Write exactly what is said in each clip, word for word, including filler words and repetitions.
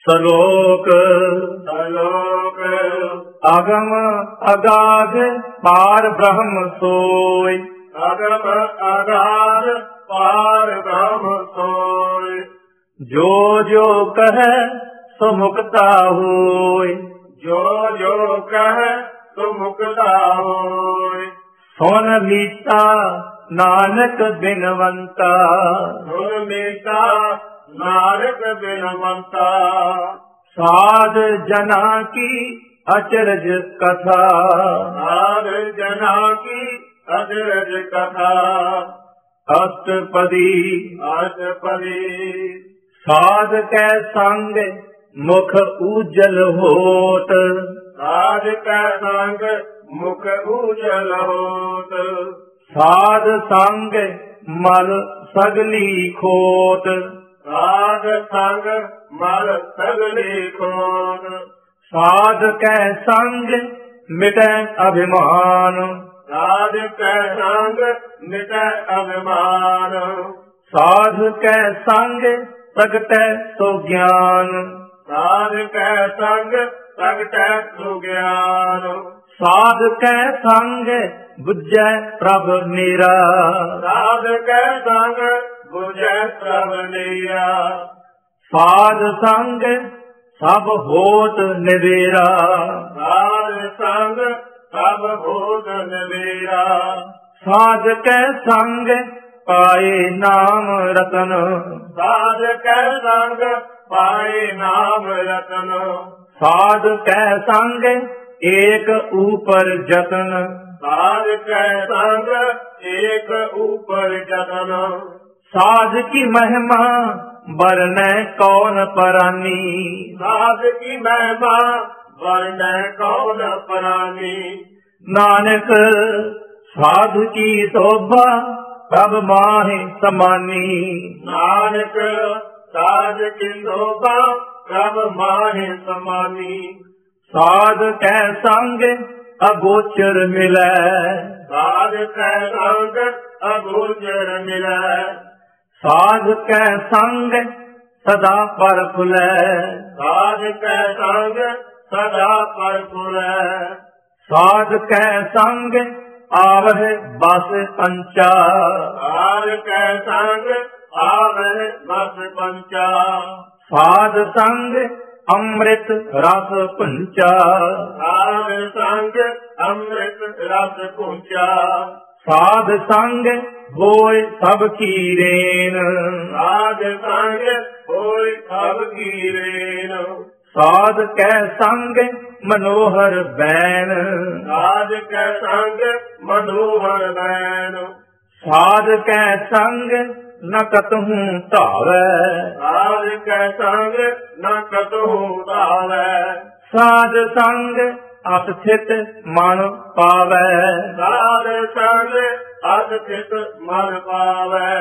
सलोक सलोक अगम अगाध पार ब्रह्म सोय। अगम अगाध पार ब्रह्म सोय। जो जो कह सो मुक्ता होय। जो जो कह सो मुक्ता होय। सुन मीता नानक बिनवंता। सुन मीता नानक बिनवंता। साध जना की अचरज कथा। साध जना की अचरज कथा। अष्टपदी अष्टपदी साध कै संग मुख उजल होत। साध कै संग मुख उजल होत। साध संग मल सगली खोत। साध संग मल सगली खोत। साध कै संग मिटै अभिमान। साध कै संग मिटै अभिमान। साध कै संग प्रगटै सो ज्ञान। साध कै संग प्रगटै सो ज्ञान। साध कै संग बुझै प्रभ नीरा। साध कै संग बुझै प्रभ नीरा। साध संग सब होत निवेरा। साध संग सब होत निवेरा। साध कै संग पाए नाम रतन। साध कै संग पाए नाम रतन। साध कै संग एक ऊपर जतन। साध कै संग एक ऊपर जतन। साध की महिमा वर्णै कौन परानी। साध की महिमा वर्णै कौन परानी। नानक साध की शोभा प्रभ माहि समानी। नानक साध की शोभा प्रभ माहि समानी। साध कै संग अगोचर मिलै। साध कै संग अगोचर मिलै। साध कै संग सदा पर फुलै। साध कै संग सदा पर फुलै। साध कै संग आवह बस पंचा। साध कै संग आवह बस पंचा। साध संग अमृत रस पुंचा। साध संग अमृत रस पुंचा। साध संग होय सब की रेन। साध संग होय सब की रेन। साध कै संग मनोहर बैन। साध कै संग मनोहर बैन। साध कै संग न कतहु धावै। साध कै संग न कतहु धावै। साध संग अतथित मन पावै। साध संग अतथित मन पावै।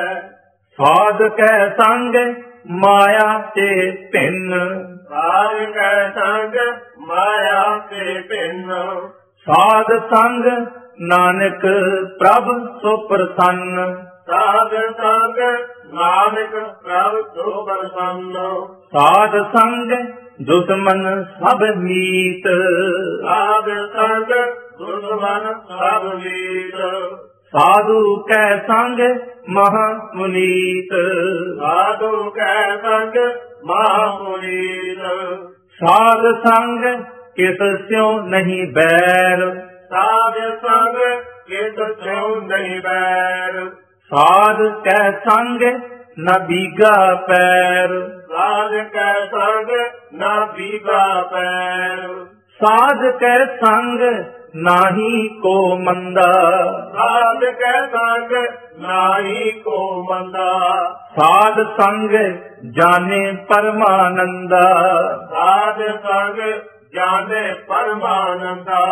साध कै संग माया ते भिन्न। साध कै संग माया ते भिन्न। साध संग नानक प्रभ सो प्रसन्न। साध संग नानक प्रभ सो प्रसन्न। साध संग दुश्मन सब मीत। साध संग दुश्मन सब मीत। साधु कै संग महा पुनीत। साधु कै संग महा पुनीत। साध संग किस स्यों नहीं बैर। साध संग किस स्यों नहीं बैर। साध कै संग न बीगा पैर। साध कै संग न बीगा पैर। साध कै संग नाही को मंदा। साध कै संग नाही को मंदा। साध संग जाने परमानंदा। साध संग जाने परमानंदा।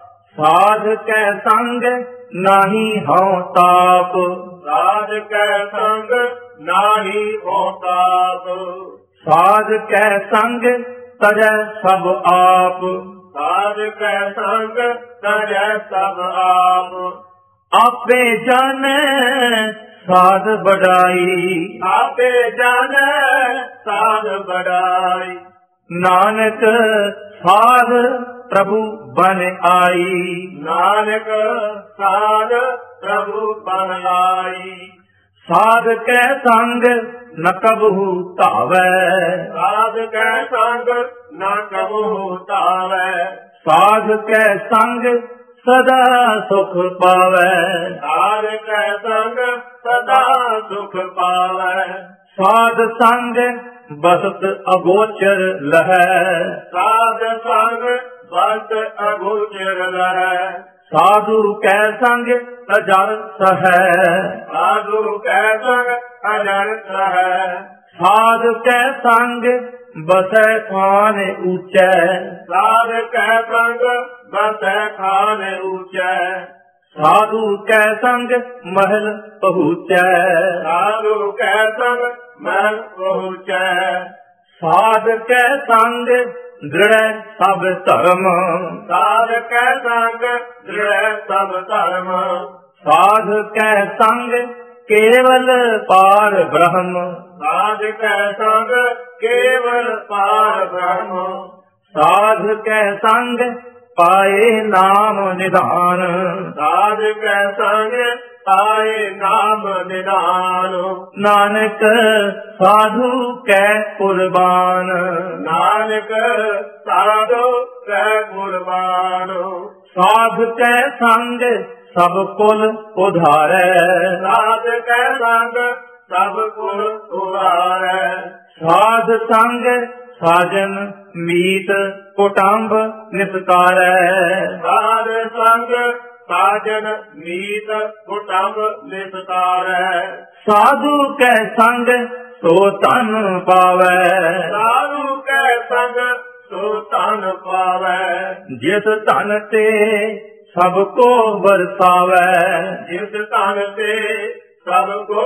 साध कै संग नाही हौ ताप। साध कै संग नाही हो ताप। साध कै संग तजै सब आप। साध कै संग तजै सब आप। आपे जाने साध बढ़ाई। आपे जाने साध बढ़ाई। ਨਾਨਕ ਸਾਧ ਪ੍ਰਭੂ ਬਨ ਆਈ। ਨਾਨਕ ਸਾਧ ਪ੍ਰਭੂ ਬਨ ਆਈ। ਸਾਧ ਕੈ ਸੰਗ ਨ ਕਬਹੂ ਧਾਵੈ। ਸਾਧ ਕੈ ਸੰਗ ਨ ਕਬਹੂ ਧਾਵੈ। ਸਾਧ ਕੈ ਸੰਗ ਸਦਾ ਸੁਖ ਪਾਵੈ। ਸਾਧ ਕੈ ਸੰਗ ਸਦਾ ਸੁਖ ਪਾਵੈ। ਸਾਧ ਸੰਗ ਬਸਤ ਅਗੋਚਰ ਲਹੈ। ਸਾਧ ਸੰਗ ਬਸਤ ਅਗੋਚਰ ਲਹੈ। ਸਾਧੂ ਕੈ ਸੰਗ ਅਜਰ ਸਹੈ। ਸਾਧੂ ਕੈ ਸੰਗ ਅਜਰ ਸਹੈ। ਸਾਧ ਕੈ ਸੰਗ ਬਸੈ ਖਾਨ ਊਚੈ। ਸਾਧ ਕੈ ਸੰਗ ਬਸੈ ਖਾਨ ਊਚੈ। ਸਾਧੂ ਕੈ ਸੰਗ ਮਹਿਲ ਪਹੁੰਚੈ। ਸਾਧੂ ਕੈ ਸੰਗ ਮਹਿਲ ਪਹੁੰਚੈ। ਸਾਧ ਕੈ ਸੰਗ ਦ੍ਰਿੜੈ ਸਭ ਧਰਮ। ਸਾਧ ਕੈ ਸੰਗ ਦ੍ਰਿੜੈ ਸਭ ਧਰਮ। ਸਾਧ ਕੈ ਸੰਗ ਕੇਵਲ ਪਾਰ ਬ੍ਰਹਮ। ਸਾਧ ਕੈ ਸੰਗ ਕੇਵਲ ਪਾਰ ਬ੍ਰਹਮ। ਸਾਧ ਕੈ ਸੰਗ ਪਾਏ ਨਾਮ ਨਿਧਾਨ। ਸਾਧ ਕੈ ਸੰਗ ਪਾਏ ਨਾਮ ਨਿਧਾਨ। ਨਾਨਕ ਸਾਧੂ ਕੈ ਕੁਰਬਾਨ। ਨਾਨਕ ਸਾਧੂ ਕੈ ਕੁਰਬਾਨ। ਸਾਧ ਕੈ ਸੰਗ ਸਭ ਕੁਲ ਉਧਾਰੈ। ਸਾਧ ਕੈ ਸੰਗ ਸਭ ਕੁਲ ਉਧਾਰੈ। ਸਾਧ ਸੰਗ ਸਾਜਨ ਮੀਤ ਕੁਟੰਬ ਨਿਸਕਾਰੈ। ਸਾਧ ਸੰਗ ਸਾਜਨ ਮੀਤ ਕੁਟੰਬ ਨਿਸਕਾਰੈ। ਸਾਧੂ ਕੈ ਸੰਗ ਸੋ ਧਨ ਪਾਵੈ। ਸਾਧੂ ਕੈ ਸੰਗ ਸੋ ਧਨ ਪਾਵੈ। ਜਿਸ ਧਨ ਤੇ ਸਭ ਕੋ ਵਰਸਾਵੈ। ਜਿਸ ਧਨ ਤੇ ਸਭ ਕੋ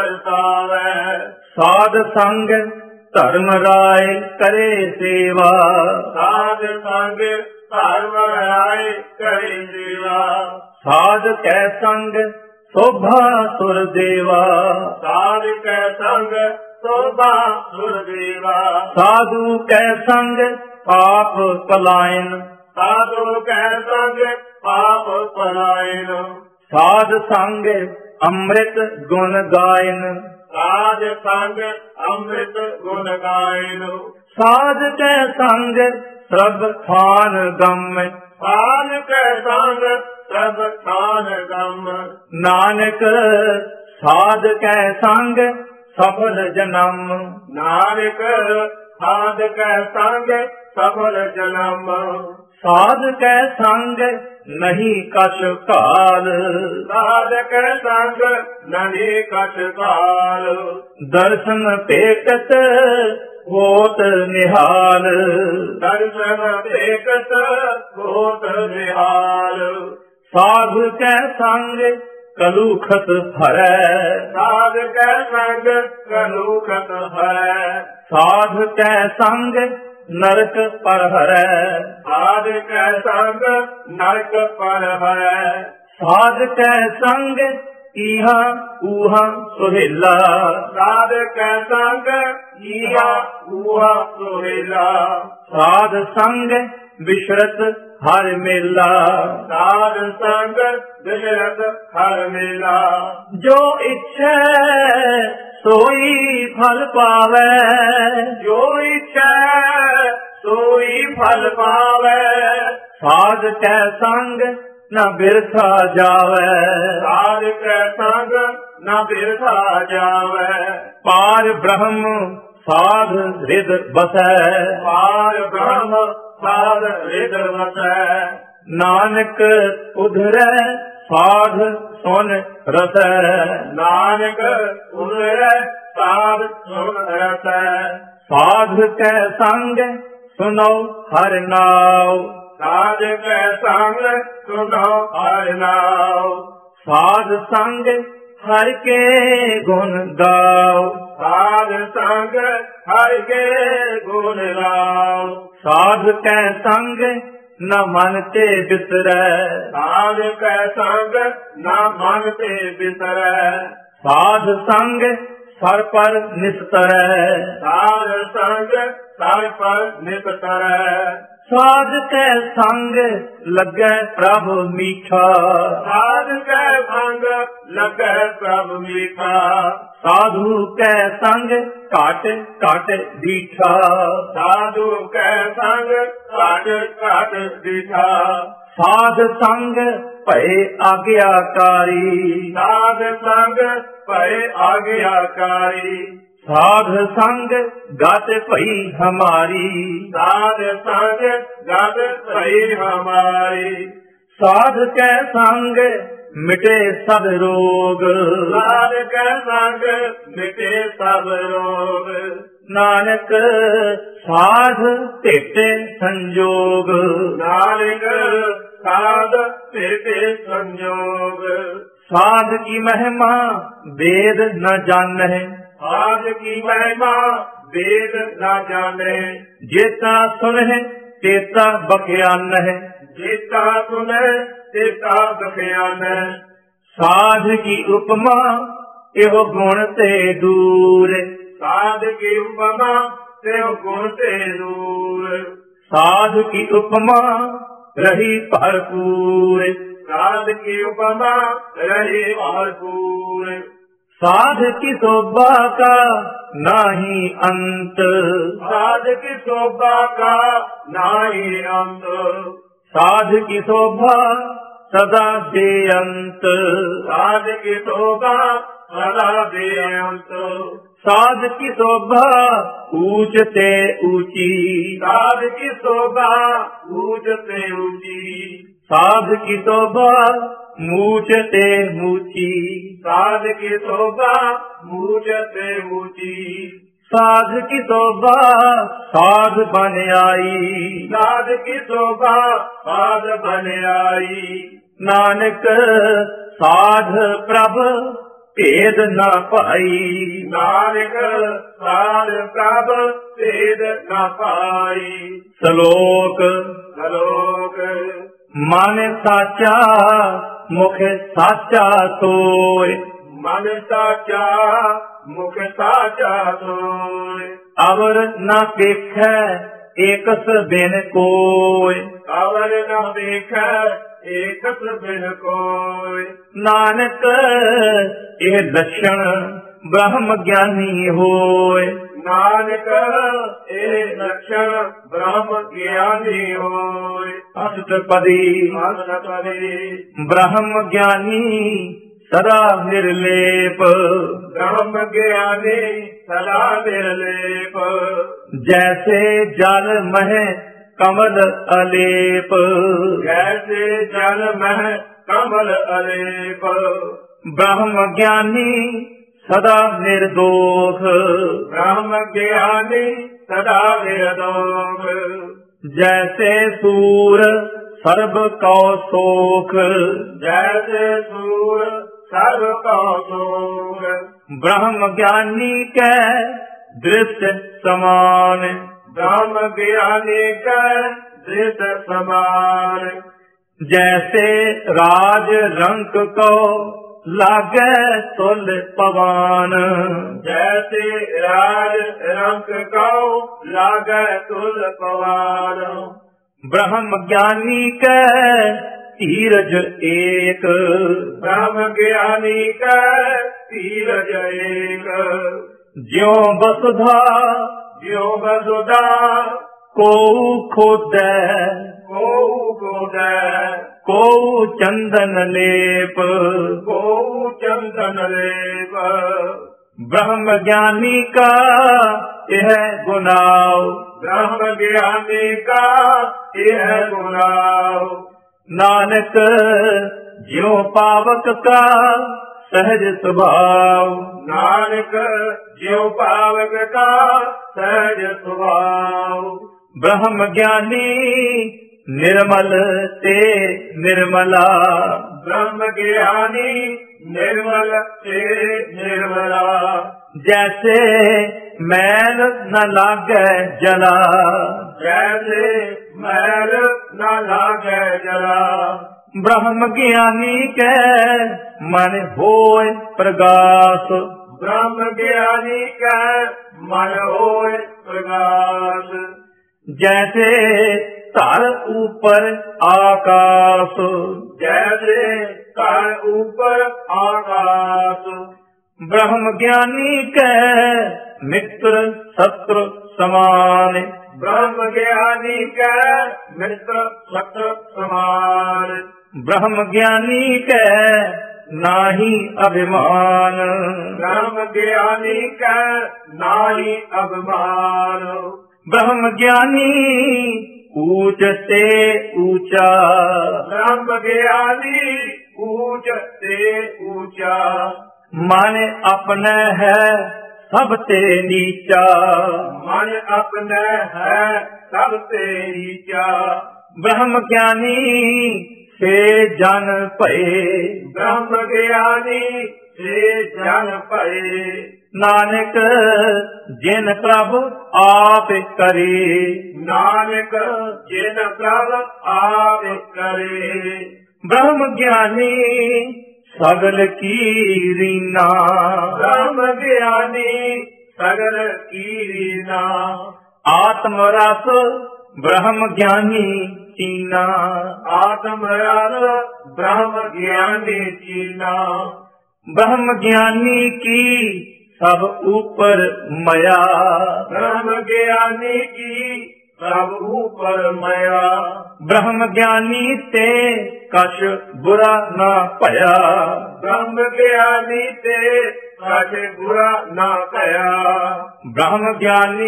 ਵਰਸਾਵੈ। ਸਾਧ ਸੰਗ ਧਰਮ ਰਾਏ ਕਰੇ ਸੇਵਾ। ਸਾਧ ਸੰਗ ਧਰਮ ਰਾਏ ਕਰੇ ਸੇਵਾ। ਸਾਧ ਕੈ ਸੰਗ ਸੋਭਾ ਸੁਰ ਦੇਵਾ। ਸਾਧ ਕੈ ਸੰਗ ਸੋਭਾ ਸੁਰ ਦੇਵਾ। ਸਾਧੂ ਕੈ ਸੰਗ ਪਾਪ ਪਲਾਇਨ। ਸਾਧੂ ਕੈ ਸੰਗ ਪਾਪ ਪਲਾਇਨ। ਸਾਧ ਸੰਗ ਅੰਮ੍ਰਿਤ ਗੁਣ ਗਾਇਨ। ਸਾਧ ਸੰਗ ਅੰਮ੍ਰਿਤ ਗੁਣ ਗਾਇਨ। ਸਾਧ ਕੈ ਸੰਗ ਸਰਬ ਖਾਨ ਗਮ। ਸਾਧ ਕੈ ਸੰਗ ਸਰਬ ਖਾਨ ਗਮ। ਨਾਨਕ ਸਾਧ ਕੈ ਸੰਗ ਸਫਲ ਜਨਮ। ਨਾਨਕ ਸਾਧ ਕੈ ਸੰਗ ਸਫਲ ਜਨਮ। ਸਾਧ ਕੈ ਸੰਗ ਨਹੀਂ ਕਛ ਕਾਲ। ਸਾਧ ਕੈ ਸੰਗ ਨਹੀਂ ਕਛ ਕਾਲ। ਦਰਸ਼ਨ ਭੇਟਤ ਹੋਤ ਨਿਹਾਲ। ਦਰਸ਼ਨ ਭੇਟਤ ਹੋਤ ਨਿਹਾਲ। ਸਾਧ ਕੈ ਸੰਗ ਕਲੂਖਤ ਹਰੈ। ਸਾਧ ਕੈ ਸੰਗ ਕਲੂਖਤ ਹਰੈ। ਸਾਧ ਕੈ ਸੰਗ ਨਰਕ ਪਰ ਹਰੈ। ਸਾਧ ਕੈ ਸੰਗ ਨਰਕ ਪਰ ਹਰੈ। ਸਾਧ ਕੈ ਸੰਗ ਈਹਾ ਊਹਾ ਸੁਹੇਲਾ। ਸਾਧ ਕੈ ਸੰਗ ਈਹਾ ਊਹਾ ਸੁਹੇਲਾ। ਸਾਧ ਸੰਗ ਵਿਸ਼ਰਤ ਹਰ ਮੇਲਾ। ਸਾਧ ਸੰਗ ਵਿਸ਼ਰਤ ਹਰ ਮੇਲਾ। ਜੋ ਇੱਛੈ ਸੋਈ ਫਲ ਪਾਵੈ। ਜੋ ਇੱਛੈ ਸੋਈ ਫਲ ਪਾਵੈ। ਸਾਧ ਕੈ ਸੰਗ ਨ ਬਿਰਥਾ ਜਾਵੈ। ਸਾਧ ਕੈ ਸੰਗ ਨ ਬਿਰਥਾ ਜਾਵੈ। ਪਾਰ ਬ੍ਰਹਮ ਸਾਧ ਰਿਦ ਬਸੈ। ਪਾਰ ਬ੍ਰਹਮ ਸਾਧ ਰਿਦ ਵਸੈ। ਨਾਨਕ ਉਧਰੈ ਸਾਧ ਸੁਨ ਰਸੈ। ਨਾਨਕ ਉਧਰੈ ਸਾਧ ਸੁਨ ਰਸੈ। ਸਾਧ ਕੈ ਸੰਗ ਸੁਨੋ ਹਰਿ ਨਾਉ। ਸਾਧ ਕੈ ਸੰਗ ਸੁਨੋ ਹਰਿ ਨਾਉ। ਸਾਧ ਸੰਗ ਹਰਿ ਕੇ ਗੁਣ ਗਾਉ। ਸਾਧ ਸੰਗ ਹਰਿ ਕੇ ਗੁਣ ਗਾਉ। ਸਾਧ ਕੈ ਸੰਗ ਨ ਮਨ ਤੇ ਬਿਸਰੈ। ਸਾਧ ਕੈ ਸੰਗ ਨ ਮਨ ਤੇ ਬਿਸਰੈ। ਸਾਧ ਸੰਗ ਸਰ ਪਰ ਨਿਸਤਰੈ। ਸਾਧ ਸੰਗ ਸਰ ਪਰ ਨਿਸਤਰੈ। ਸਾਧ ਕੈ ਸੰਗ ਲੱਗੈ ਪ੍ਰਭ ਮੀਠਾ। ਸਾਧ ਕੈ ਸੰਗ ਲੱਗੈ ਪ੍ਰਭ ਮੀਠਾ। ਸਾਧੂ ਕੈ ਸੰਗ ਘਟ ਘਟ ਦੀਠਾ। ਸਾਧੂ ਕੈ ਸੰਗ ਘਟ ਘਟ ਦੀਠਾ। ਸਾਧ ਸੰਗ ਭਏ ਆਗਿਆਕਾਰੀ। ਸਾਧ ਸੰਗ ਭਏ ਆਗਿਆਕਾਰੀ। ਸਾਧ ਸੰਗ ਗਤ ਭਈ ਹਮਾਰੀ। ਸਾਧ ਸੰਗ ਗਤ ਭਈ ਹਮਾਰੀ। ਸਾਧ ਕੈ ਸੰਗ ਮਿਟੇ ਸਭ ਰੋਗ। ਸਾਧ ਕੈ ਸੰਗ ਮਿਟੇ ਸਭ ਰੋਗ। ਨਾਨਕ ਸਾਧ ਭੇਟੇ ਸੰਜੋਗ। ਨਾਨਕ ਸਾਧ ਭੇਟੇ ਸੰਜੋਗ। ਸਾਧ ਕੀ ਮਹਿਮਾ ਵੇਦ ਨ ਜਾਣੈ। ਸਾਧ ਕੀ ਮਹਿਮਾ ਵੇਦ ਨਾ ਜਾਣੈ। ਜੇਤਾ ਸੁਨਹਿ ਤੇਤਾ ਬਖਿਆਨਹਿ। ਜੇਤਾ ਸੁਨੈ ਤੇਤਾ ਬਖਿਆਨਹਿ। ਸਾਧ ਕੀ ਉਪਮਾ ਇਹੋ ਗੁਣ ਤੇ ਦੂਰ। ਸਾਧ ਕੀ ਉਪਮਾ ਤੇੋ ਗੁਣ ਤੇ ਦੂਰ। ਸਾਧ ਕੀ ਉਪਮਾ ਰਹੀ ਭਰਪੂਰ। ਸਾਧ ਕੀ ਉਪਮਾ ਰਹੀ ਭਰਪੂਰ। ਸਾਧ ਕੀ ਸੋਭਾ ਕਾ ਨਾਹੀ ਅੰਤ। ਸਾਧ ਕੀ ਸ਼ੋਭਾ ਕਾ ਨਾਹੀ ਅੰਤ। ਸਾਧ ਕੀ ਸੋਭਾ ਸਦਾ ਬੇਅੰਤ। ਸਾਧ ਕੀ ਸ਼ੋਭਾ ਸਦਾ ਬੇਅੰਤ। ਸਾਧ ਕੀ ਸੋਭਾ ਊਚ ਤੇ ਊਚੀ। ਸਾਧ ਕੀ ਸ਼ੋਭਾ ਊਚ ਤੇ ਊਚੀ। ਸਾਧ ਕੀ ਸੋਭਾ ਮੂਚ ਤੇ ਮੂਚੀ। ਸਾਧ ਕੀ ਸ਼ੋਭਾ ਮੂਚ ਤੇ ਮੂਚੀ। ਸਾਧ ਕੀ ਸੋਭਾ ਸਾਧ ਬਨ ਆਈ। ਸਾਧ ਕੀ ਸ਼ੋਭਾ ਸਾਧ ਬਨ ਆਈ। ਨਾਨਕ ਸਾਧ ਪ੍ਰਭ ਭੇਦ ਨਾ ਪਾਈ। ਨਾਨਕ ਸਾਧ ਪ੍ਰਭ ਭੇਦ ਨਾ ਪਾਈ। ਸ਼ਲੋਕ ਸ਼ਲੋਕ ਮਨ ਸਾਚਾ ਮੁਖ ਸਾਚਾ ਸੋਇ। ਮਨ ਸਾਚਾ ਮੁਖ ਸਾਚਾ ਸੋਇ। ਅਵਰ ਨਾ ਦੇਖੈ ਏਕਸ ਬਿਨ ਕੋਇ। ਅਵਰ ਨਾ ਦੇਖੈ ਏਕਸ ਬਿਨ ਕੋਇ। ਨਾਨਕ ਇਹ ਲੱਛਣ ਬ੍ਰਹਮ ਗਿਆਨੀ ਹੋਇ। ਨਾਨਕ ਇਹ ਲੱਛਣ ਬ੍ਰਹਮ ਗਿਆਨੀ ਹੋਇ। ਅਸਤਪਦੀ ਅਸਤਪਦੀ ਬ੍ਰਹਮ ਗਿਆਨੀ ਸਦਾ ਨਿਰਲੇਪ। ਬ੍ਰਹਮ ਗਿਆਨੀ ਸਦਾ ਨਿਰਲੇਪ। ਜੈਸੇ ਜਲ ਮਹਿ ਕਮਲ ਅਲੇਪ। ਜੈਸੇ ਜਲ ਮਹਿ ਕਮਲ ਅਲੇਪ। ਬ੍ਰਹਮ ਗਿਆਨੀ ਸਦਾ ਨਿਰਦੋਖ। ਬ੍ਰਹਮ ਗਿਆਨੀ ਸਦਾ ਨਿਰਦੋਖ। ਜੈਸੇ ਸੂਰ ਸਰਬ ਕਉ ਸੋਖ। ਜੈਸੇ ਸੂਰ ਸਰਬ ਕਉ ਸੋਖ। ਬ੍ਰਹਮ ਗਿਆਨੀ ਕੈ ਦ੍ਰਿਸ਼ਟ ਸਮਾਨ। ਬ੍ਰਹਮ ਗਿਆਨੀ ਕੈ ਦ੍ਰਿਸ਼ਟ ਸਮਾਨ। ਜੈਸੇ ਰਾਜ ਰੰਕ ਕਉ ਲਾਗੈ ਤੁਲ ਪਵਾਨ। ਜੈਸੇ ਰਾਜ ਰੰਕ ਕਉ ਲਾਗੈ ਤੁਲ ਪਵਾਨ। ਬ੍ਰਹਮ ਗਿਆਨੀ ਕੈ ਧੀਰਜ ਏਕ। ਬ੍ਰਹਮ ਗਿਆਨੀ ਕੈ ਧੀਰਜ ਏਕ। ਜਿਉ ਵਸੁਧਾ ਜਿਉ ਵਸੁਧਾ ਕੋਉ ਖੋਦੈ। ਕੋਉ ਖੋਦੈ। ਕੋਉ ਚੰਦਨ ਲੇਪ। ਕੋਉ ਚੰਦਨ ਲੇਪ। ਬ੍ਰਹਮ ਗਿਆਨੀ ਕਾ ਇਹ ਗੁਨਾਉ। ਬ੍ਰਹਮ ਗਿਆਨੀ ਕਾ ਇਹ ਗੁਨਾਉ। ਨਾਨਕ ਜਿਉ ਪਾਵਕ ਕਾ ਸਹਿਜ ਸੁਭਾਉ। ਨਾਨਕ ਜਿਉ ਪਾਵਕ ਕਾ ਸਹਿਜ ਸੁਭਾਉ। ਬ੍ਰਹਮ ਗਿਆਨੀ ਨਿਰਮਲ ਤੇ ਨਿਰਮਲਾ। ਬ੍ਰਹਮ ਗਿਆਨੀ ਨਿਰਮਲ ਤੇ ਨਿਰਮਲਾ। ਜੈਸੇ ਮੈਲ ਨ ਲਾਗੈ ਜਲਾ। ਜੈਸੇ ਮੈਲ ਨ ਲਾਗੈ ਜਲਾ। ਬ੍ਰਹਮ ਗਿਆਨੀ ਕੈ ਮਨ ਹੋਇ ਪ੍ਰਗਾਸ। ब्रह्म ज्ञानी का मन होए प्रकाश। जैसे तार ऊपर आकाश, जैसे तार ऊपर आकाश। ब्रह्म ज्ञानी के मित्र शत्रु समान, ब्रह्म ज्ञानी का मित्र शत्रु समान। ब्रह्म ज्ञानी के नाही अभिमान, ब्रह्म ज्ञानी का नाही अभिमान। ब्रह्म ज्ञानी ऊंच से ऊंचा, ब्रह्म ज्ञानी ऊंच से ऊंचा। मन अपने है सबसे नीचा, मन अपने है सबसे नीचा। ब्रह्म ज्ञानी से जन पए, ब्रह्म ज्ञानी से जन पए। नानक जिन प्रभु आप करे, नानक जिन प्रभु आप करे। ब्रह्म ज्ञानी सगल की रीना, ब्रह्म ज्ञानी सगल की रीना। आत्म रस ब्रह्म ज्ञानी चीना, आत्म रस ब्रह्म ज्ञानी चीना। ब्रह्म ज्ञानी की सब ऊपर मया, ब्रह्म ज्ञानी की सब ऊपर मया। ब्रह्म ज्ञानी ते कछ बुरा न पया, ब्रह्म ज्ञानी ते कछ बुरा न पया। ब्रह्म ज्ञानी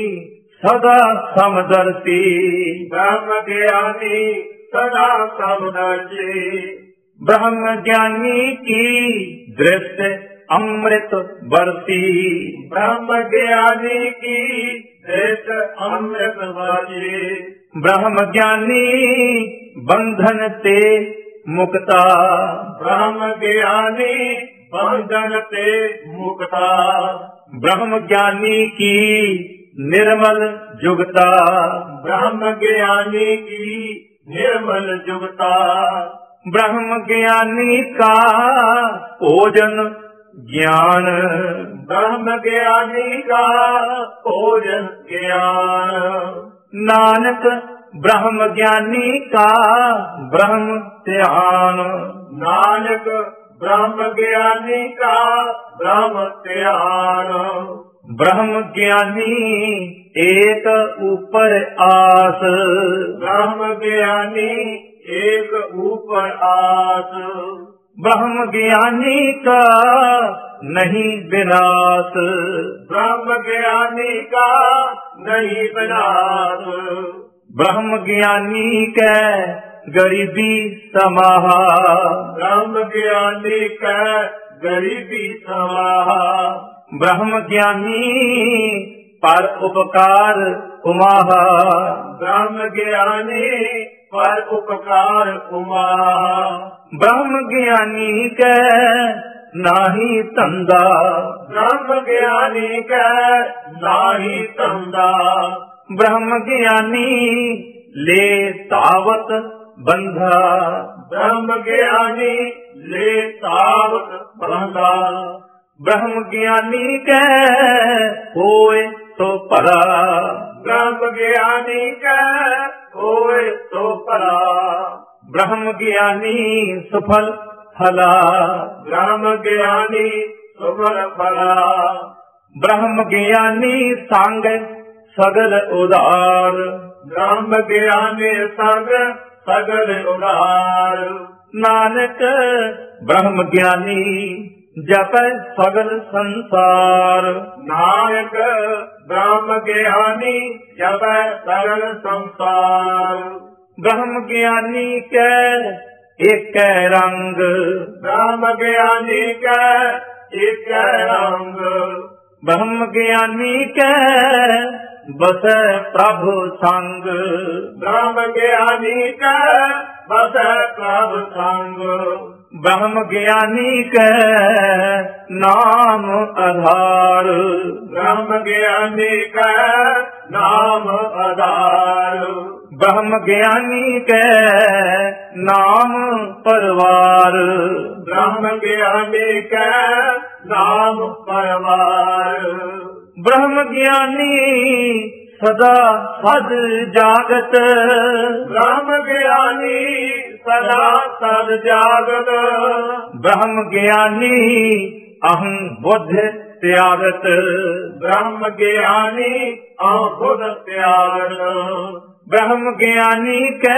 सदा समदर्शी, ब्रह्म ज्ञानी सदा समदर्शी। ब्रह्म ज्ञानी की दृष्टि अमृत बरसी, ब्रह्म ज्ञानी की दृष्टि अमृत बरसी। ब्रह्म ज्ञानी बंधन ते मुक्ता, ब्रह्म ज्ञानी बंधन ते मुक्ता। ब्रह्म ज्ञानी की निर्मल जुगता, ब्रह्म ज्ञानी की निर्मल जुगता। ब्रह्म ज्ञानी का भोजन ज्ञान, ब्रह्म ज्ञानी का भोजन ज्ञान। नानक ब्रह्म ज्ञानी का ब्रह्म ध्यान, नानक ब्रह्म ज्ञानी का ब्रह्म ध्यान। ब्रह्म ज्ञानी एक ऊपर आस, ब्रह्म ज्ञानी एक ऊपर आस। ब्रह्म ज्ञानी का नहीं विनाश, ब्रह्म ज्ञानी का नहीं विनाश। ब्रह्म ज्ञानी के गरीबी समाहा, ब्रह्म ज्ञानी का गरीबी समाहा। ब्रह्म ज्ञानी पर उपकार उमाहा, ब्रह्म ज्ञानी पर उपकार उमा। ब्रह्म ज्ञानी के नाही तंदा, ब्रह्म ज्ञानी का नाही तंदा। ब्रह्म ज्ञानी ले तावत बंधा, ब्रह्म ज्ञानी ले तावत बंधा। ब्रह्म ज्ञानी के होए तो परा, ब्रह्म ज्ञानी का होए तो परा। ब्रह्म ज्ञानी सुफल फला, ब्रह्म ज्ञानी सुफल फला। ब्रह्म ज्ञानी संग सगल उदार, ब्रह्म ज्ञानी संग सगल उदार। नानक ब्रह्म ज्ञानी जप सगल संसार, नानक ब्रह्म ज्ञानी जप सगल संसार। ब्रह्म ज्ञानी के एक रंग, ब्रह्म ज्ञानी का एक रंग। ब्रह्म ज्ञानी के बस प्रभु संग, ब्रह्म ज्ञानी का बस प्रभु संग। ब्रह्म ज्ञानी के नाम आधार, ब्रह्म ज्ञानी का नाम आधार। ब्रह्म ज्ञानी के नाम परवार। ब्रह्म ज्ञानी के नाम परवार। ब्रह्म ज्ञानी सदा सद जागत। ब्रह्म ज्ञानी सदा सद जागत। ब्रह्म ज्ञानी अहं बुद्ध त्यागत। ब्रह्म ज्ञानी अहं बुद्ध त्यागत। ब्रह्म ज्ञानी के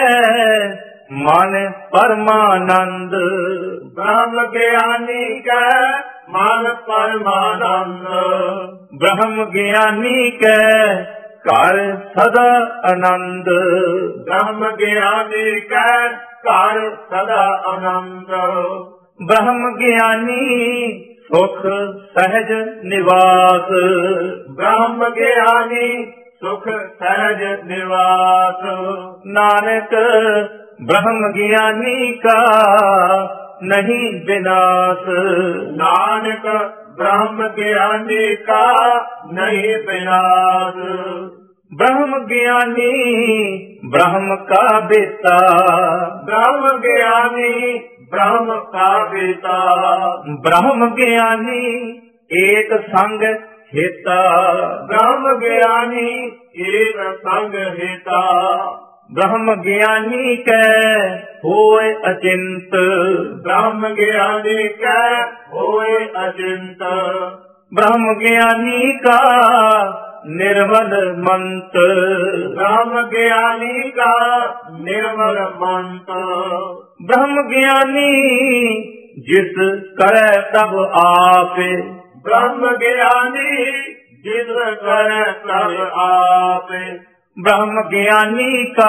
मन परमानंद। ब्रह्म ज्ञानी के मन परमानंद। ब्रह्म ज्ञानी के कर सदा आनंद। ब्रह्म ज्ञानी के कर सदा आनंद। ब्रह्म ज्ञानी सुख सहज निवास। ब्रह्म ज्ञानी सुख सहज निवास। नानक ब्रह्म ज्ञानी का नहीं विनाश। नानक ब्रह्म ज्ञानी का नहीं विनाश। ब्रह्म ज्ञानी ब्रह्म का बेटा। ब्रह्म ज्ञानी ब्रह्म का बेटा। ब्रह्म ज्ञानी एक संग हिता। ब्रह्म ज्ञानी एक संग हिता। ब्रह्म ज्ञानी के होए अचिंत। ब्रह्म ज्ञानी के होए अचिंत। ब्रह्म ज्ञानी का निर्मल मंत्र। ब्रह्म ज्ञानी का निर्मल मंत्र। ब्रह्म ज्ञानी जिस करे तब आपे। ब्रह्म ज्ञानी जिस करे तब आपे। ब्रह्म ज्ञानी का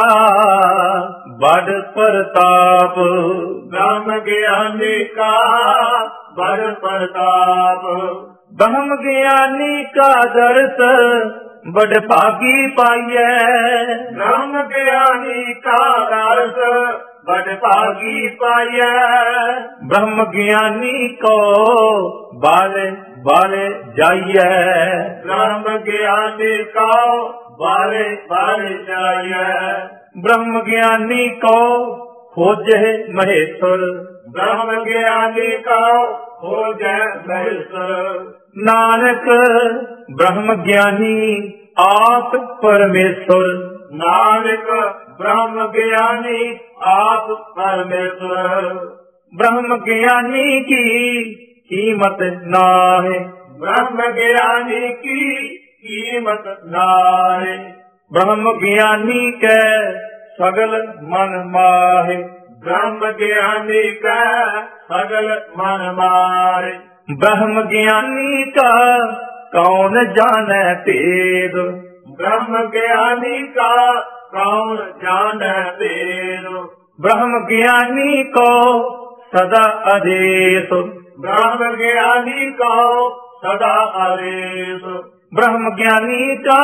बड़ प्रताप। ब्रह्म ज्ञानी का बड़ प्रताप। ब्रह्म ज्ञानी का दर्श बड़ भागी पाइए। ब्रह्म ज्ञानी का दर्श बड़ भागी पाइए। ब्रह्म ज्ञानी को बाले बाले जाइए। ब्रह्म ज्ञानी का बाले बाले जाइए। ब्रह्म ज्ञानी को खोजे महेश्वर। ब्रह्म ज्ञानी का खोजे महेश्वर। नानक ब्रह्म ज्ञानी आप परमेश्वर। नानक ब्रह्म ज्ञानी आप परमेश्वर। ब्रह्म ज्ञानी की कीमत नाहे। ब्रह्म ज्ञानी की कीमत नाहे। ब्रह्म ज्ञानी के सगल मन माहे। ब्रह्म ज्ञानी का सगल मन मारे। ब्रह्म ज्ञानी का कौन जाने भेद। ब्रह्म ज्ञानी का कौन जाने भेद। ब्रह्म ज्ञानी को सदा आदेश। ब्रह्म ज्ञानी को सदा आदेश। ब्रह्म ज्ञानी का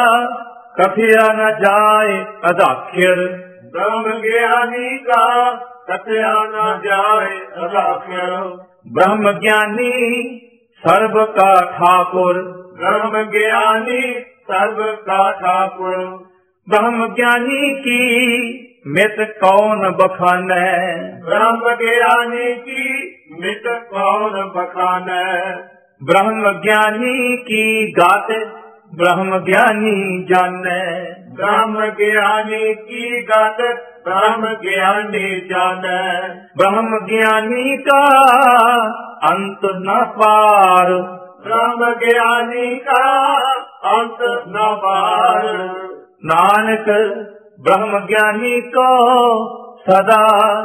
कथिया न जाए अदाख्यर। ब्रह्म ज्ञानी का कथिया न जाए अदाख्यर। ब्रह्म ज्ञानी सर्व का ठाकुर। ब्रह्म ज्ञानी सर्व का ठाकुर। ब्रह्म ज्ञानी की मित कौन बखाने। ब्रह्म ज्ञानी की मित कौन बखाने। ब्रह्म ज्ञानी की गात ब्रह्म ज्ञानी जाने। ब्रह्म ज्ञानी की गात ब्रह्म ज्ञानी जाने। ब्रह्म ज्ञानी का अंत न पार। ब्रह्म ज्ञानी का अंत न पार। नानक ब्रह्म ज्ञानी को सदा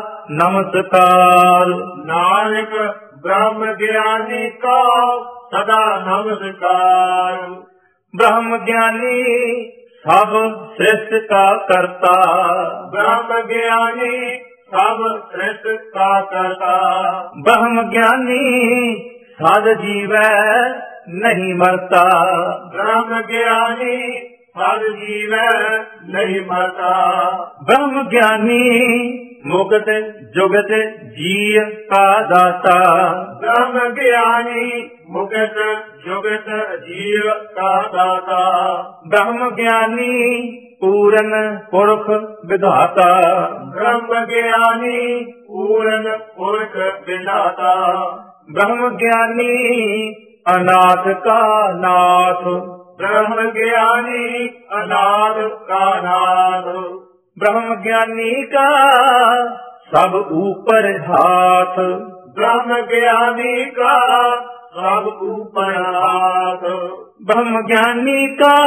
नमस्कार। नानक ब्रह्म ज्ञानी को सदा नमस्कार। ब्रह्म ज्ञानी सब सृष्टि का करता। ब्रह्म ज्ञानी सब सृष्टि का करता। ब्रह्म ज्ञानी साध जीवै नहीं मरता। ब्रह्म ज्ञानी साध जीवै नहीं मरता। ब्रह्म ज्ञानी मुक्त जुगत जीव का दाता। ब्रह्म ज्ञानी मुक्त जुगत जीव का दाता। ब्रह्म ज्ञानी ਪੂਰਨ ਪੁਰਖ ਵਿਧਾਤਾ। ਬ੍ਰਹਮ ਗਿਆਨੀ ਪੂਰਨ ਪੁਰਖ ਵਿਧਾਤਾ। ਬ੍ਰਹਮ ਗਿਆਨੀ ਅਨਾਥ ਕਾ ਨਾਥ। ਬ੍ਰਹਮ ਗਿਆਨੀ ਅਨਾਥ ਕਾ ਨਾਥ। ਬ੍ਰਹਮ ਗਿਆਨੀ ਕਾ ਸਭ ਊਪਰ ਹਾਥ। ਬ੍ਰਹਮ ਗਿਆਨੀ ਕਾ ਸਭ ਊਪਰ ਹਾਥ। ਬ੍ਰਹਮ ਗਿਆਨੀ ਕਾ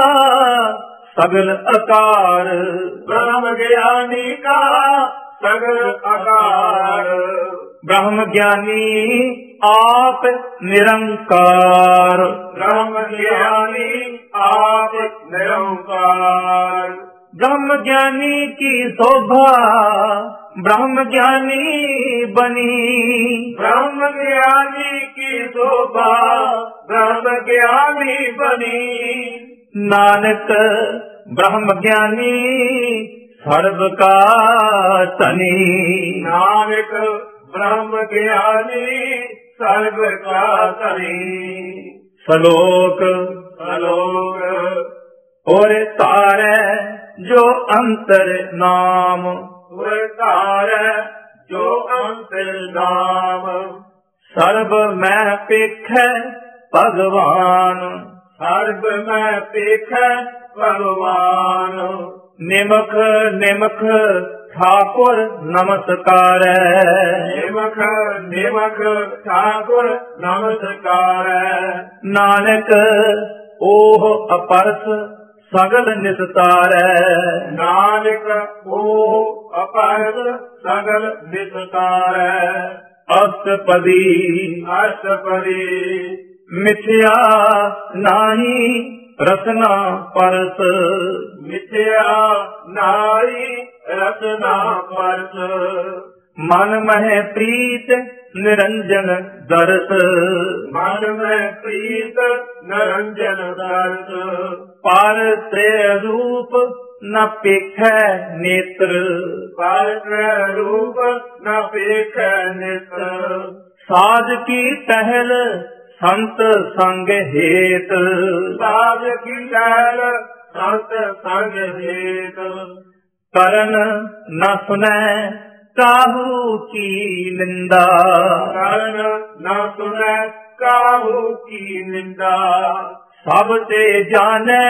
ਸਗਲ ਆਕਾਰ। ਬ੍ਰਹਮ ਗਿਆਨੀ ਕਾ ਸਗਲ ਆਕਾਰ। ਬ੍ਰਹਮ ਗਿਆਨੀ ਆਪ ਨਿਰੰਕਾਰ। ਬ੍ਰਹਮ ਗਿਆਨੀ ਆਪ ਨਿਰੰਕਾਰ। ब्रह्म ज्ञानी की शोभा ब्रह्म ज्ञानी बनी। ब्रह्म ज्ञानी की शोभा ब्रह्म ज्ञानी बनी। नानक ब्रह्म ज्ञानी सर्व का धनी। नानक ब्रह्म ज्ञानी सर्व का धनी। श्लोक श्लोक और तारे जो अंतर नाम। और तारे जो अंतर नाम। सर्व मैं पेख भगवान। सर्व मैं पेख भगवान। निमख निमख ठाकुर नमस्कार। निमख निमख ठाकुर नमस्कार। नानक ओह अपरस सगल निस्तारै। नानक ओह अपरस सगल निस्तारै। अष्टपदी अष्टपदी मिथ्या नाही रसना परस। मिथ्या नारी रसना परस। मन मह प्रीत निरंजन दरस। मन में प्रीत निरंजन दर्श। पर त्रय रूप न पेख नेत्र। पर त्रय रूप न पेख नेत्र। साध की टहल संत संग हेत। साध की टहल संत संग हेत। करन न सुनै काहू की निंदा। करन न सुनै काहू की निंदा। सब ते जाने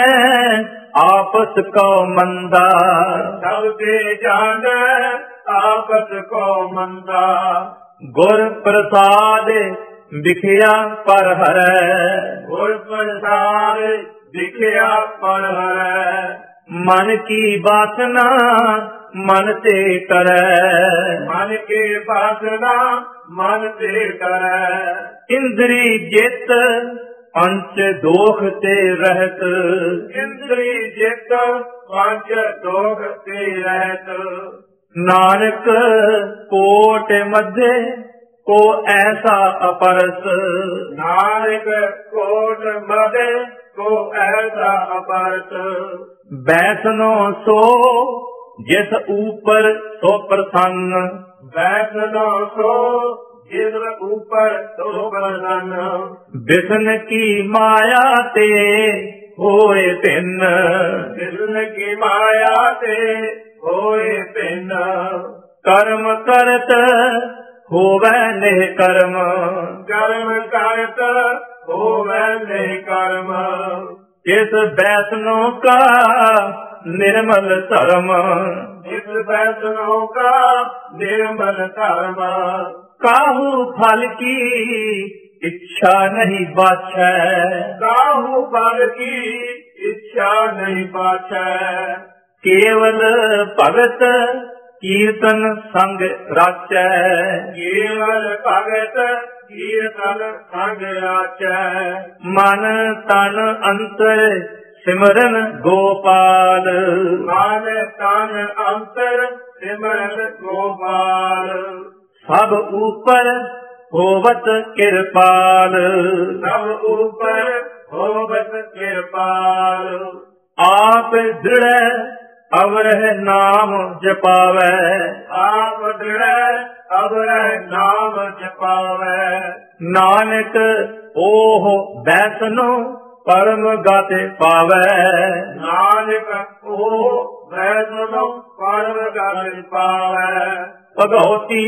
आपस को मंदा। सब ते जाने आपस को मंदा। गुर प्रसाद बिखिया पर हरै। गुर प्रसाद बिखिया पर हरै। मन की वासना मन ते करे। मन की वासना मन ते करे। इंद्री जित पंच दोख ते रहत। इंद्री जित पंच दोख ते रहत। नानक कोट मध्य को ऐसा अपरस। नानक कोट मध्य को ऐसा अपरस। बैसनो सो जिस ऊपर सो प्रसन्न। बैसनो सो जिस ऊपर सो प्रसन्न। विष्णु की माया ते होए भिन्न। विष्णु की माया ते होए भिन्न। कर्म करत होवे निष्कर्म। कर्म करत होवे निष्कर्म। इस वैष्णो का निर्मल धर्म। इस वैष्णो का निर्मल धर्म। काहू फल की इच्छा नहीं बाछै। काहू फल की इच्छा नहीं बाछै। केवल भगत कीर्तन संग राचै। केवल भगत कीर्तन संग राचै। मन तन अंतर सिमरन गोपाल। मन तन अंतर सिमरन गोपाल। सब ऊपर होवत कृपाल। सब ऊपर होवत कृपाल। आप दृढ़ अवरह नाम जपावै। आप दृढ़ अवरह नाम जपावै। नानक ओह वैष्णो परम गत पावै। नानक ओ वैष्णो परम गति पावै। भगवती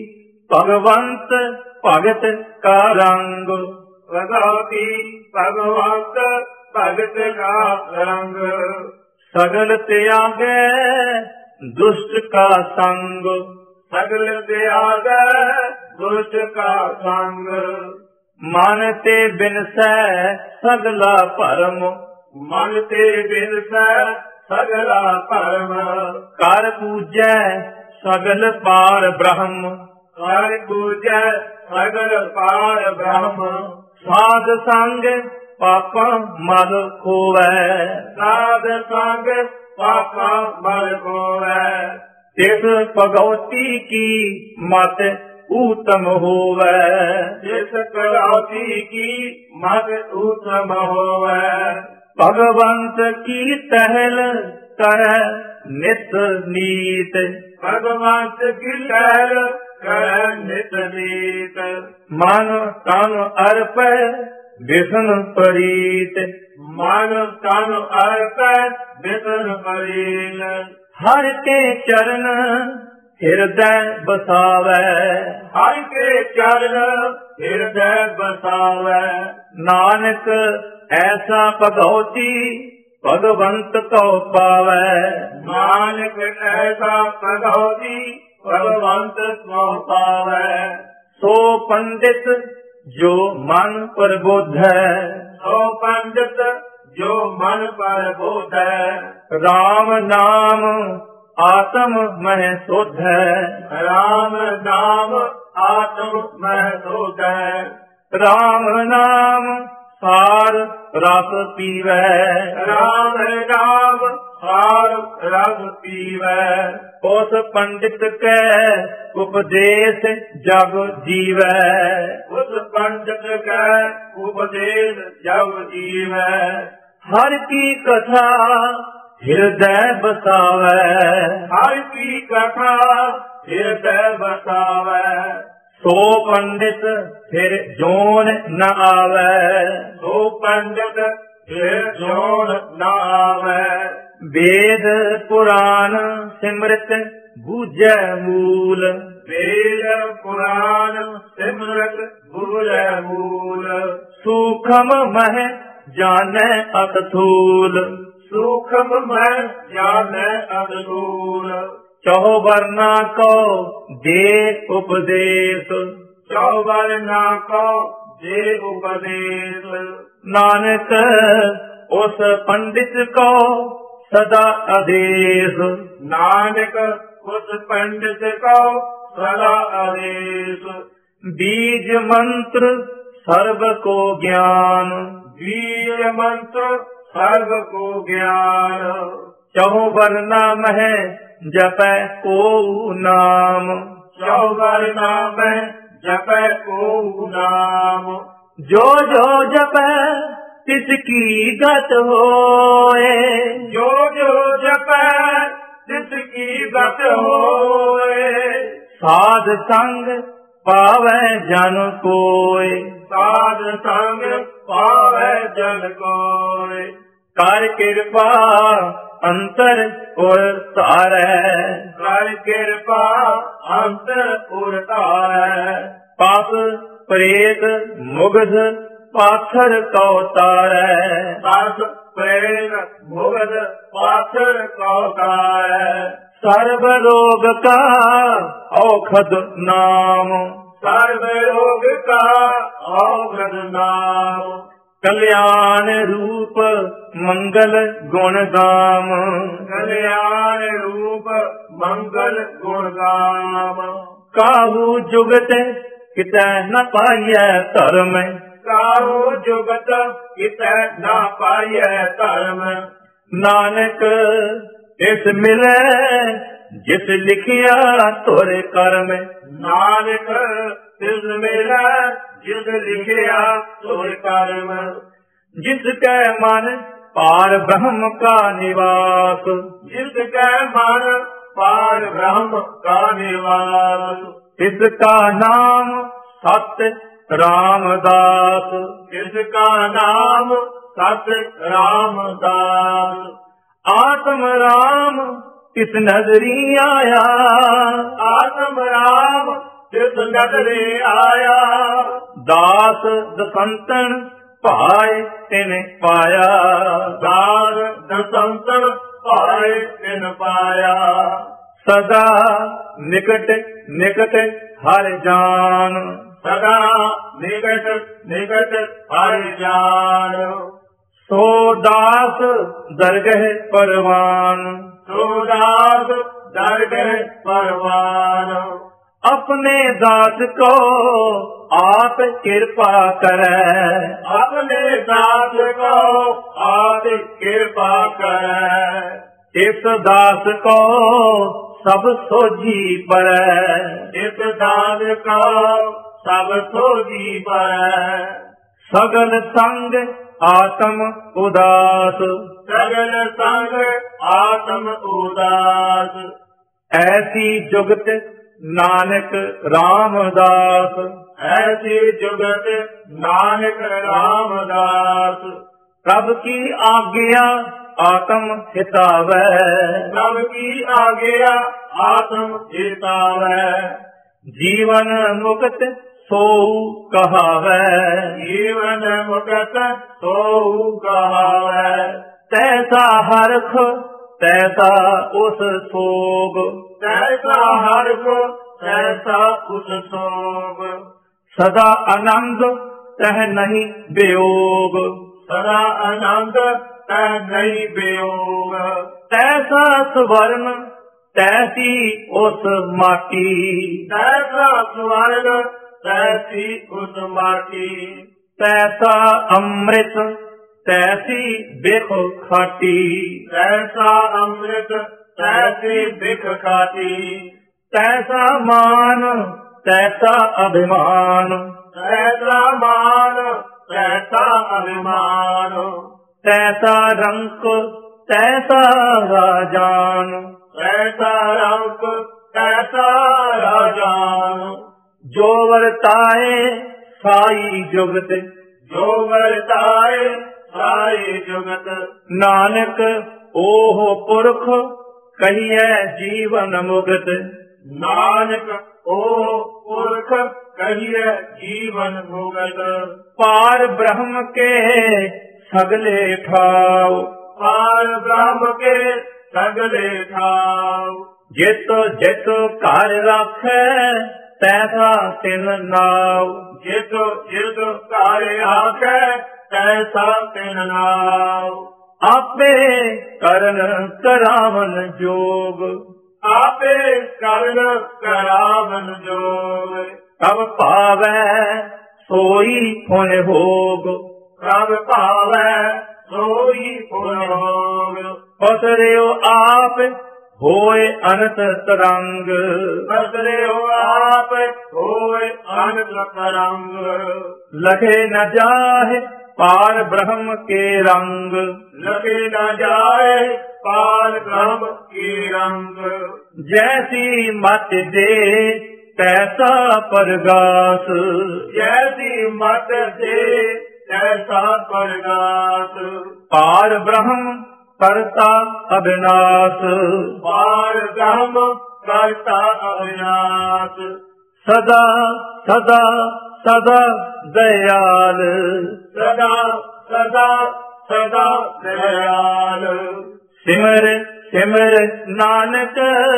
भगवंत भगत का रंग, भगवती भगवंत भगत का रंग। सगल त्यागे दुष्ट का संग, सगल त्याग दुष्ट का संग। मन ते बिनसै सगला परम, मन ते बिनसै सगला परम। कर पूजै सगल पार ब्रह्म, कर पूजै सगल पार ब्रह्म। साध संग पापा मल खोवै, साध संग पापा मल खोवै। तिस भगवती की मत उत्तम होवै, जिस भगवती की मत उत्तम होवै। भगवंत की टहल करੈ नित नीत, भगवंत की टहल करੈ नित नीत। मन तन अर्पै विष्णु प्रीत, मन तन अर्पै विष्णु प्रीत। हर के चरण हृदय बसावै, हर के चरण हृदय बसावै। नानक ऐसा भगवती भगवंत को पावै। नानक ऐसा भगवती भगवंत को पावै। सो पंडित जो मन प्रबुद्ध है, सो पंडित जो मन पर बोध है। राम नाम आत्म मह शुद्ध है, राम नाम आत्म मह शुद्ध है। राम नाम सार रस पीवै, राम नाम सार रस पीवै। उस पंडित के उपदेश जग जीवै, उस पंडित का उपदेश जब जीवै। हर की कथा हृदय बसावै, हर की कथा हृदय बसावै। सो पंडित फिर जोन न आवै, सो पंडित फिर जोन न आवै। वेद पुराण सिमरत बूझै मूल, वेद पुराण सिमरत बूझै मूल। सूक्ष्म मह जानै अतथूल, सूक्ष्म मह जानै अतथूल। चौ वर्णा को दे उपदेश, चौवर्णा को दे उपदेश। नानक उस पंडित को सदा आदेश, नानक उस पंडित को सदा आदेश। बीज मंत्र सर्व को ज्ञान, बीज मंत्र सर्व को ज्ञान। चहु वर्णा मह जपै को नाम, चौवर्णा में जपै को नाम। जो जो जपै तिसकी गत होए, जो जो जपै तिसकी गत होए। साध संग पावै जन कोय, साध संग पावै जन कोय। कर कृपा अंतर उर तारै, कर कृपा अंतर उर तारै। पाप प्रेत मुग्ध पाथर को तारै, पाप प्रेत मुग्ध पाथर को तारै। सर्व रोग का औषध नाम, सर्व रोग का औषध नाम। कल्याण रूप मंगल गुण गाम, कल्याण रूप मंगल गुण गाम। काहू जुगत कितै न पाइयै धर्म, काहू जुगत कितै न पाइयै धर्म। नानक इस मिलै जिस लिखिया तुर कर्म, नानक तिस मिलै जिस लिखिया तुर कर्म। जिसकै मन पार ब्रह्म का निवास, जिसकै मन पार ब्रह्म का निवास। इसका नाम सत्य रामदास, इसका नाम ਸਤ ਰਾਮਦਾਸ। ਆਤਮ ਰਾਮ ਕਿਸ ਨਜ਼ਰੀ ਆਇਆ, ਆਤਮ ਰਾਮ ਜਿਸ ਨਦਰੇ ਆਇਆ। ਦਾਸ ਦਸੰਤਨ ਭਾਏ ਤਿਨ ਪਾਇਆ, ਦਾਸ ਦਸੰਤਨ ਭਾਏ ਤਿਨ ਪਾਇਆ। ਸਦਾ ਨਿਕਟ ਨਿਕਟ ਹਰ ਜਾਨ, ਸਦਾ ਨਿਕਟ ਨਿਕਟ ਹਰਿ ਜਾਨ। ਸੋ ਦਾਸ ਦਰਗਹ ਪਰਵਾਨ, ਸੋ ਦਾਸ ਦਰਗਹ ਪਰਵਾਨ। ਆਪਣੇ ਦਾਸ ਕੋ ਆਪ ਕਿਰਪਾ ਕਰੈ, ਆਪਣੇ ਦਾਸ ਕੋ ਆਪ ਕਿਰਪਾ ਕਰੈ। ਇਸ ਦਾਸ ਕੋ ਸਭ ਸੋਝੀ ਪਰੈ, ਇਸ ਦਾਸ ਕੋ ਸਭ ਸੋਝੀ ਪਰੈ। ਸਗਲ ਸੰਗ ਆਤਮ ਉਦਾਸ, ਸਗਲ ਸੰਗ ਆਤਮ ਉਦਾਸ। ਐਸੀ ਜੁਗਤ ਨਾਨਕ ਰਾਮਦਾਸ, ਐਸੀ ਜੁਗਤ ਨਾਨਕ ਰਾਮਦਾਸ। ਪ੍ਰਭ ਕੀ ਆਗਿਆ ਆਤਮ ਹਿਤਾਵੈ, ਪ੍ਰਭ ਕੀ ਆਗਿਆ ਆਤਮ ਹਿਤਾਵੈ। ਜੀਵਨ ਮੁਕਤ ਸੋ ਕਹਾਵੈ, ਜੀਵਨ ਮੁਕਤ ਸੋ ਕਹਾਵੈ। ਤੈਸਾ ਹਰਖ ਤੈਸਾ ਉਸ ਸੋਗ, ਤੈਸਾ ਹਰ ਕੋ ਤੈਸਾ ਉਸ ਸੋਗ। ਸਦਾ ਆਨੰਦ ਤਹ ਨਹੀਂ ਵਿਯੋਗ, ਸਦਾ ਆਨੰਦ ਤੈ ਨਹੀਂ ਵਿਯੋਗ। ਤੈਸਾ ਸਵਰਨ ਤੈਸੀ ਉਸ ਮਾਟੀ, ਤੈਸਾ ਸਵਰਨ ਤੈਸੀ ਉਸ ਮਾਟੀ। ਤੈਸਾ ਅੰਮ੍ਰਿਤ ਤੈਸੀ ਬਿਖ ਖਾਟੀ, ਤੈਸਾ ਅੰਮ੍ਰਿਤ ਤੈਸੀ ਬਿਖ ਖਾਟੀ। ਤੈਸਾ ਮਾਨ ਤੈਸਾ ਅਭਿਮਾਨ, ਤੈਸਾ ਮਾਨ ਤੈਸਾ ਅਭਿਮਾਨ। ਤੈਸਾ ਰੰਕ ਤੈਸਾ ਰਾਜਾਨ, ਤੈਸਾ ਰੰਕ ਤੈਸਾ ਰਾਜਾਨ। ਜੋ ਵਰਤਾਏ ਸਾਈ ਜੁਗਤ, ਜੋ ਵਰਤਾਏ ਸਾਰੀ ਜੁਗਤ। ਨਾਨਕ ਉਹ ਪੁਰਖ ਕਹੀਐ ਜੀਵਨ ਮੁਕਤ, ਨਾਨਕ ਉਹ ਪੁਰਖ ਕਹੀਐ ਜੀਵਨ ਮੁਕਤ। ਪਾਰ ਬ੍ਰਹਮ ਕੇ ਸਗਲੇ ਠਾਉ, ਪਾਰ ਬ੍ਰਹਮ ਕੇ ਸਗਲੇ ਠਾਉ। ਜਿਤ ਜਿਤ ਘਰ ਰਾਖੈ ਤੈਸਾ ਤਿਨ ਨਾਉ, ਜਿਤ ਜਿਤ ਘਰ ਆਖੈ ਤੈਸਾ ਤਿਨ ਨਾਉ। ਆਪੇ ਕਰਨ ਕਰਾਵਨ ਜੋਗ, ਆਪੇ ਕਰਨ ਕਰਾਵਨ ਜੋਗ। ਕਬ ਭਾਵੈ ਸੋਈ ਪੁਨ ਭੋਗ, ਪ੍ਰਭ ਭਾਵੈ ਸੋਈ ਪੁਨ ਭੋਗ। ਪਸਰਿਓ ਆਪ ਹੋਏ ਅਨੰਤ ਤਰੰਗ, ਬਸਰਿਓ ਆਪ ਹੋਏ ਅਨੰਤ ਤਰੰਗ। ਲਖੇ ਨ ਜਾਹਿ ਪਾਰ ਬ੍ਰਹਮ ਕੇ ਰੰਗ, ਲਗੇ ਨ ਜਾਏ ਪਾਰ ਬ੍ਰਹਮ ਕੀ ਰੰਗ। ਜੈਸੀ ਮਤ ਦੇ ਤੈਸਾ ਪਰਗਾਸ, ਜੈਸੀ ਮਤ ਦੇ ਤੈਸਾ ਪਰਗਾਸ। ਪਾਰ ਬ੍ਰਹਮ ਕਰਤਾ ਅਬਿਨਾਸ਼, ਪਾਰ ਬ੍ਰਹਮ ਕਰਤਾ ਅਵਿਨਾਸ਼। ਸਦਾ ਸਦਾ ਸਦਾ ਦਇਆਲ, ਸਦਾ ਸਦਾ ਸਦਾ ਦਇਆਲ। ਸਿਮਰ ਸਿਮਰ ਨਾਨਕ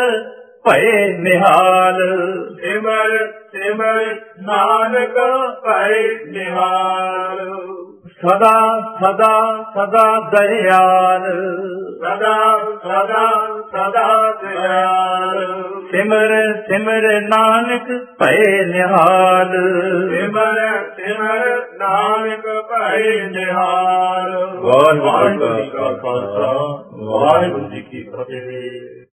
ਭਏ ਨਿਹਾਲ, ਸਿਮਰ ਸਿਮਰ ਨਾਨਕ ਭਏ ਨਿਹਾਲ। ਸਦਾ ਸਦਾ ਸਦਾ ਦਇਆਲ, ਸਦਾ ਸਦਾ ਸਦਾ ਦਇਆਲ। ਸਿਮਰ ਸਿਮਰ ਨਾਨਕ ਭਏ ਨਿਹਾਲ, ਸਿਮਰ ਸਿਮਰ ਨਾਨਕ ਭਏ ਨਿਹਾਲ। ਵਾਹਿਗੁਰੂ ਜੀ ਕਾ ਖਾਲਸਾ ਵਾਹਿਗੁਰੂ ਜੀ ਕੀ ਫਤਿਹ।